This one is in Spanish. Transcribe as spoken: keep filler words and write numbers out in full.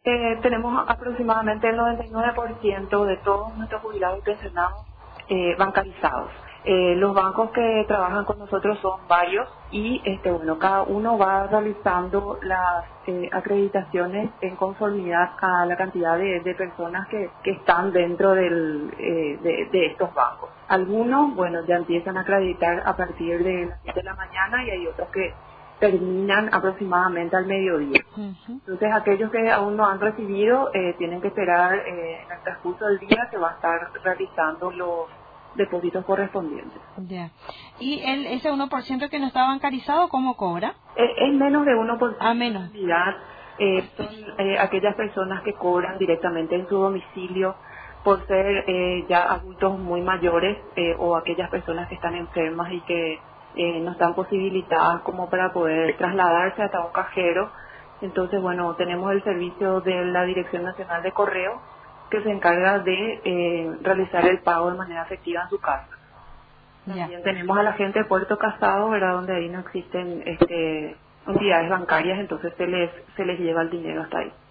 Eh, tenemos aproximadamente el noventa y nueve por ciento de todos nuestros jubilados y pensionados eh, bancarizados. Eh, los bancos que trabajan con nosotros son varios y este bueno cada uno va realizando las eh, acreditaciones en conformidad a la cantidad de, de personas que, que están dentro del, eh, de, de estos bancos. Algunos bueno ya empiezan a acreditar a partir de las siete de la mañana y hay otros que terminan aproximadamente al mediodía. Ujú. Entonces aquellos que aún no han recibido eh, tienen que esperar eh, en el transcurso del día que va a estar realizando los depósitos correspondientes. Ya. ¿Y el, ese uno por ciento que no está bancarizado, cómo cobra? Eh, es menos de uno por ciento A en menos. realidad. Eh, son eh, aquellas personas que cobran directamente en su domicilio por ser eh, ya adultos muy mayores eh, o aquellas personas que están enfermas y que eh, no están posibilitadas como para poder trasladarse hasta un cajero. Entonces, bueno, tenemos el servicio de la Dirección Nacional de Correo que se encarga de eh, realizar el pago de manera efectiva en su casa. Ya. También tenemos a la gente de Puerto Casado, ¿verdad? Donde ahí no existen este, entidades bancarias, entonces se les se les lleva el dinero hasta ahí.